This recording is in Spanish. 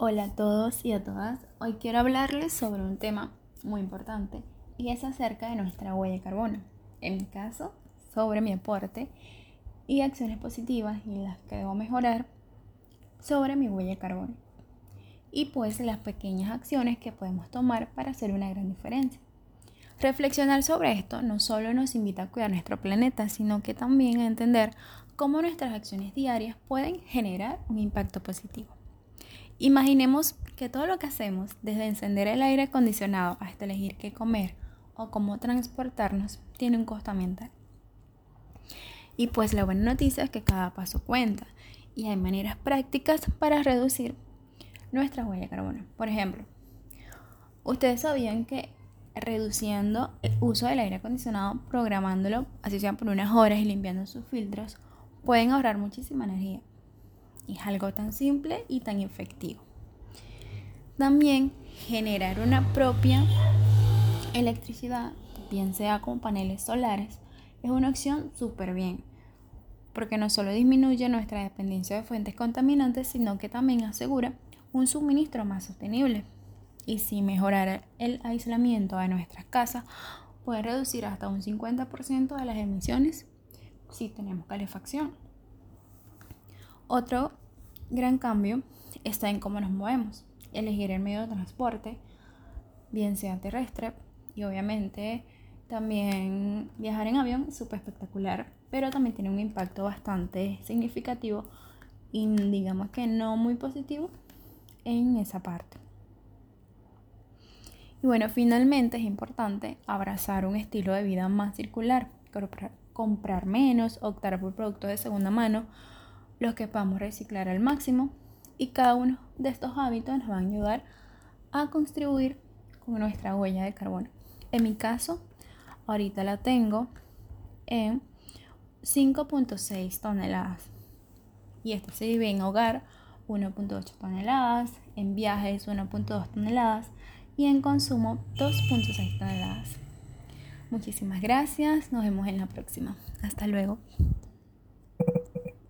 Hola a todos y a todas. Hoy quiero hablarles sobre un tema muy importante y es acerca de nuestra huella de carbono. En mi caso, sobre mi aporte y acciones positivas y las que debo mejorar sobre mi huella de carbono. Y pues las pequeñas acciones que podemos tomar para hacer una gran diferencia. Reflexionar sobre esto no solo nos invita a cuidar nuestro planeta, sino que también a entender cómo nuestras acciones diarias pueden generar un impacto positivo. Imaginemos que todo lo que hacemos, desde encender el aire acondicionado hasta elegir qué comer o cómo transportarnos, tiene un costo ambiental. Y pues la buena noticia es que cada paso cuenta y hay maneras prácticas para reducir nuestra huella de carbono. Por ejemplo, ustedes sabían que reduciendo el uso del aire acondicionado, programándolo, así sea por unas horas y limpiando sus filtros, pueden ahorrar muchísima energía. Es algo tan simple y tan efectivo. También generar una propia electricidad, bien sea con paneles solares, es una opción súper bien, porque no solo disminuye nuestra dependencia de fuentes contaminantes, sino que también asegura un suministro más sostenible. Y si mejorar el aislamiento de nuestras casas, puede reducir hasta un 50% de las emisiones si tenemos calefacción. Otro gran cambio está en cómo nos movemos. Elegir el medio de transporte, bien sea terrestre, y obviamente también viajar en avión es súper espectacular, pero también tiene un impacto bastante significativo y digamos que no muy positivo en esa parte. Y bueno, finalmente es importante abrazar un estilo de vida más circular, comprar menos, optar por productos de segunda mano, los que podamos reciclar al máximo, y cada uno de estos hábitos nos va a ayudar a contribuir con nuestra huella de carbono. En mi caso, ahorita la tengo en 5.6 toneladas y esto se divide en hogar 1.8 toneladas, en viajes 1.2 toneladas y en consumo 2.6 toneladas. Muchísimas gracias, nos vemos en la próxima. Hasta luego.